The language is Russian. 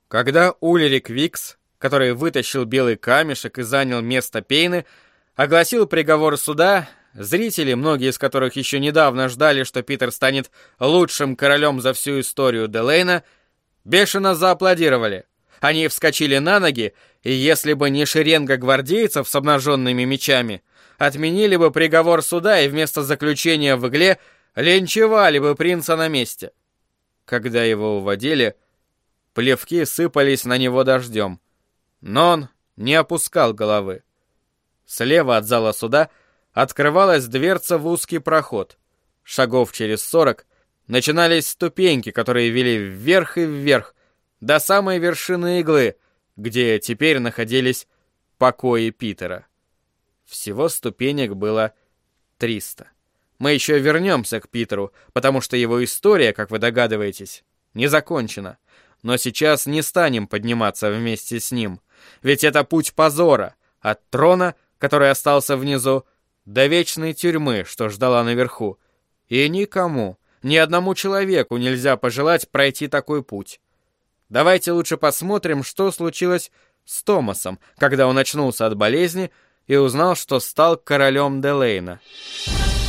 Когда Ульрик Викс, который вытащил белый камешек и занял место Пейны, огласил приговор суда, зрители, многие из которых еще недавно ждали, что Питер станет лучшим королем за всю историю Делейна, бешено зааплодировали. Они вскочили на ноги, и если бы не шеренга гвардейцев с обнаженными мечами, отменили бы приговор суда и вместо заключения в игле линчевали бы принца на месте. Когда его уводили, плевки сыпались на него дождем, но он не опускал головы. Слева от зала суда открывалась дверца в узкий проход. Шагов через 40 начинались ступеньки, которые вели вверх и вверх, до самой вершины иглы, где теперь находились покои Питера. Всего ступенек было 300. Мы еще вернемся к Питеру, потому что его история, как вы догадываетесь, не закончена. Но сейчас не станем подниматься вместе с ним, ведь это путь позора, от трона, который остался внизу, до вечной тюрьмы, что ждала наверху. И никому, ни одному человеку нельзя пожелать пройти такой путь. Давайте лучше посмотрим, что случилось с Томасом, когда он очнулся от болезни и узнал, что стал королем Делейна.